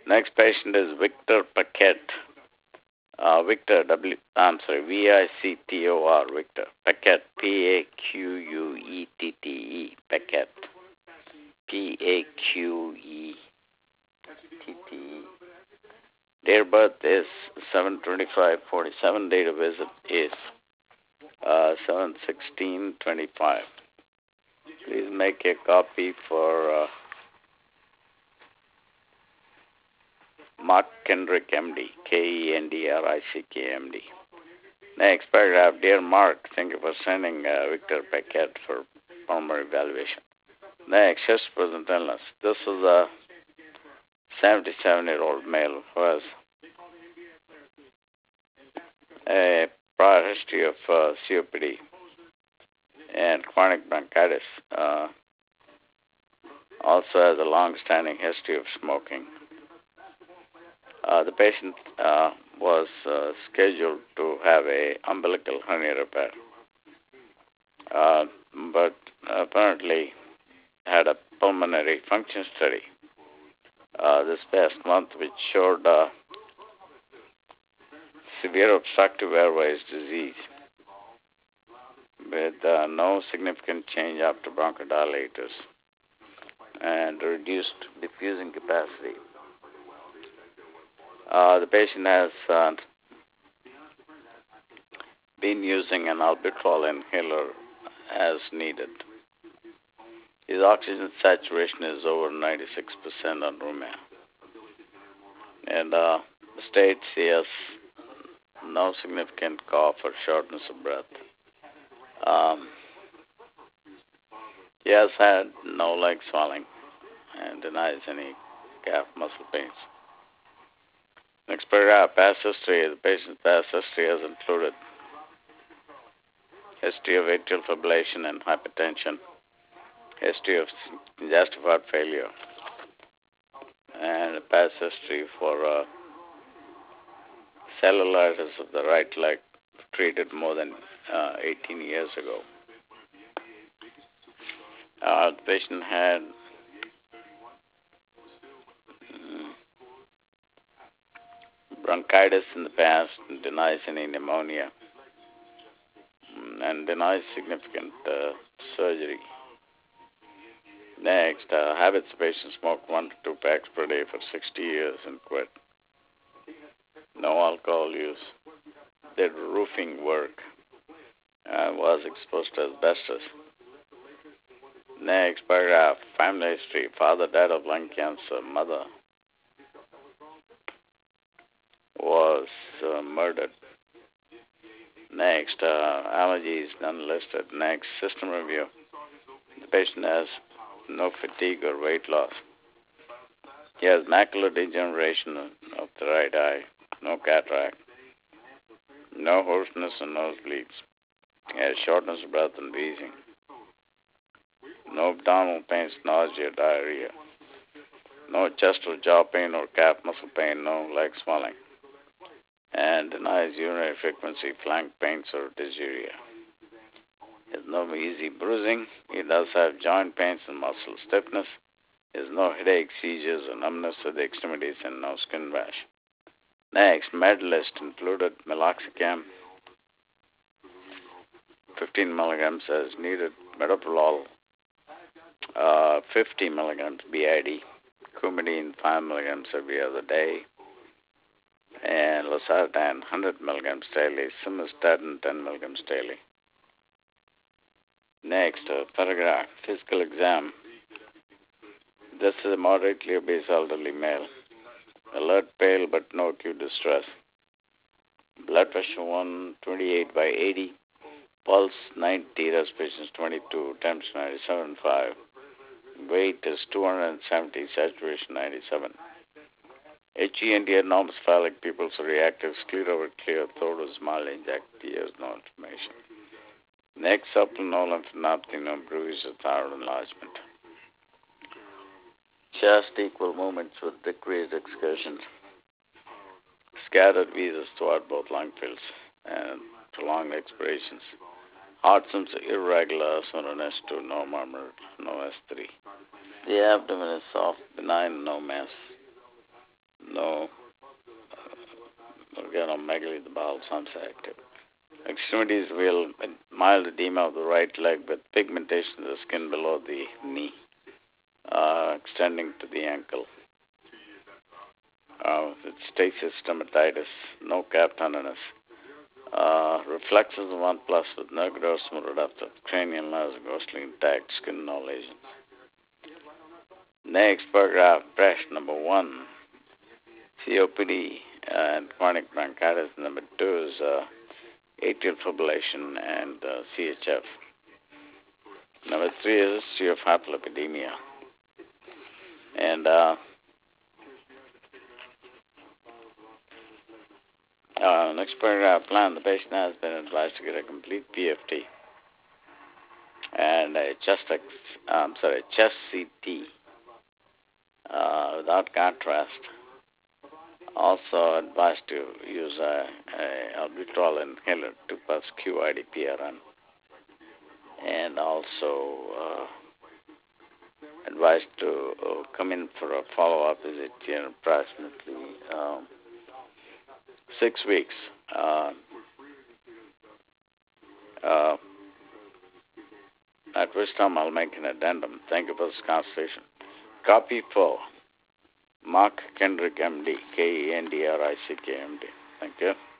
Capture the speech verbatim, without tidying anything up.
Next patient is Victor Paquette. Uh, Victor, W, I'm sorry, V I C T O R, Victor. Paquette, P A Q U E T T E, Paquette. P A Q E T T E. Date of birth is seven twenty-five forty-seven. Date of visit is uh, seven sixteen twenty-five. Please make a copy for uh, Mark Kendrick, M D, K E N D R I C K, M D. Next paragraph. Dear Mark, thank you for sending uh, Victor Paquette for pulmonary evaluation. Next, chest present illness. This is a seventy-seven-year-old male who has a prior history of uh, C O P D and chronic bronchitis. Uh, also has a long-standing history of smoking. Uh, the patient uh, was uh, scheduled to have a umbilical hernia repair, uh, but apparently had a pulmonary function study uh, this past month, which showed uh, severe obstructive airways disease with uh, no significant change after bronchodilators and reduced diffusing capacity. Uh, the patient has uh, been using an albuterol inhaler as needed. His oxygen saturation is over ninety-six percent on room air. And uh, states he has no significant cough or shortness of breath. Um, he has had no leg swelling and denies any calf muscle pains. Next paragraph, past history. The patient's past history has included history of atrial fibrillation and hypertension, history of congestive heart failure, and a past history for uh, cellulitis of the right leg treated more than uh, eighteen years ago. Uh, the patient had bronchitis in the past and denies any pneumonia and denies significant uh, surgery. Next, uh, habits. The patient smoked one to two packs per day for sixty years and quit. No alcohol use. Did roofing work. Uh, was exposed to asbestos. Next paragraph, family history. Father died of lung cancer. Mother was uh, murdered. Next, uh, allergies unlisted. Next, system review. The patient has no fatigue or weight loss. He has macular degeneration of the right eye, no cataract, no hoarseness and nosebleeds. He has shortness of breath and wheezing. No abdominal pains, nausea, diarrhea. No chest or jaw pain or calf muscle pain, no leg swelling. And denies urinary frequency, flank pains, or dysuria. He has no easy bruising. He does have joint pains and muscle stiffness. He has no headache, seizures, or numbness of the extremities, and no skin rash. Next, med list included meloxicam, fifteen milligrams as needed, metoprolol, uh, fifty milligrams B I D, coumadin, five milligrams every other day, and losartan, one hundred milligrams daily, simvastatin, ten milligrams daily. Next, uh, paragraph, physical exam. This is a moderately obese elderly male. Alert, pale, but no acute distress. Blood pressure one twenty-eight by eighty. Pulse ninety, respiration twenty-two, temperature ninety-seven point five. Weight is two hundred seventy, saturation ninety-seven. H E N D, anormocephalic pupils are reactive, scleral clear, throat is mild, inject, tears, no inflammation. Next, supple, no lymphadenopathy, no bruise or thyroid enlargement. Chest equal movements with decreased excursions. Scattered wheezes throughout both lung fields and prolonged expirations. Heart symptoms irregular, so no S two, no murmur, no S three. The abdomen is soft, benign, no mass. no organomegaly, the bowel, some say active. Extremities will mild edema of the right leg with pigmentation of the skin below the knee, uh, extending to the ankle. Uh, with stasis stomatitis, no cap tenderness. Uh, reflexes of one plus with no gross motor depth of cranial nerves grossly intact, skin no lesions. Next paragraph, breast number one, C O P D and chronic bronchitis. Number two is uh, atrial fibrillation and uh, C H F. Number three is history of hyperlipidemia. And uh, uh, next paragraph, plan. The patient has been advised to get a complete P F T and a chest, ex, um, sorry, chest C T uh, without contrast. Also advised to use a, a albuterol inhaler, two puffs Q I D P R N, and also uh, advised to uh, come in for a follow-up visit in approximately um, six weeks. Uh, uh, at which time I'll make an addendum. Thank you for this conversation. Copy for Mark Kendrick, M D, K E N D R I C K, M D. Thank you.